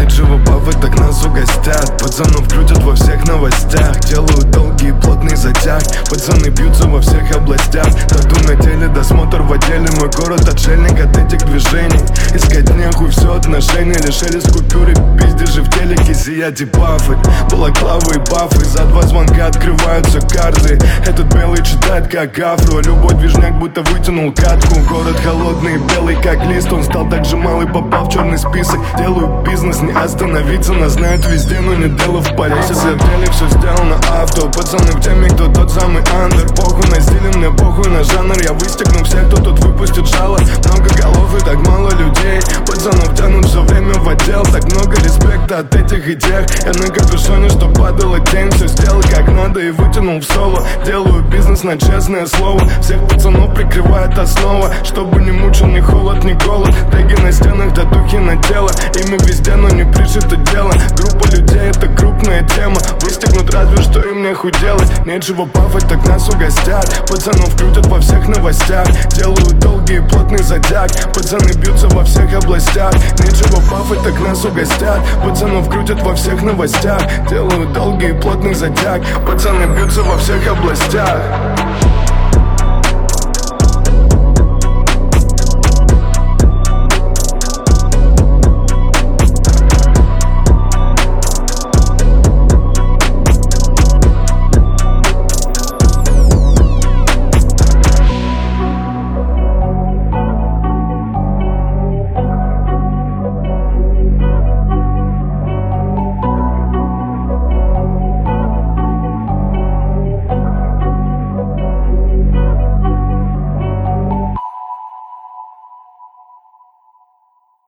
Нечего пафать, так нас угостят. Пацанов крутят во всех новостях. Делают долгий плотный затяг. Пацаны бьются во всех областях. Тату на теле, досмотр в отделе. Мой город отшельник от этих движений. Искать нехуй, все отношения. Лишили с купюры, пиздишь же в телеке. Сиять и пафать, балаклавы и бафы. За 2 звонка открываются карты. Этот белый читает как афро. Любой движняк будто вытянул катку. Город холодный и белый как лист. Он стал так же малый, попал в черный список. Делаю бизнес, не остановиться. Нас знают везде, но не дело в Париже. В деле все сделано авто. Пацаны в теме, кто тот самый андер. Похуй на стиле, мне похуй на жанр. Я выстегну всех, кто тут выпустит жало. Много голов и так мало людей. Пацанов тянут все время в отдел. Так много респекта от этих и тех. Я на капюшоне, что падала тень. Все сделал как надо и вытянул в соло. Делаю бизнес на честное слово. Всех пацанов прикрывает основа. Чтобы не мучил ни холод, ни голод. Теги на стенах, татухи на тело. Ими везде, но не пришито дело. Группа людей, это крупная тема. Выстегнут разве что им нехуй делать. Нечего пафать, так нас угостят. Пацанов крутят во всех новостях. Делают долгий и плотный затяг. Пацаны бьются во всех областях. Нечего пафать, так нас угостят. Пацанов крутят во всех новостях. Делают долгий и плотный затяг. Пацаны бьются во всех областях.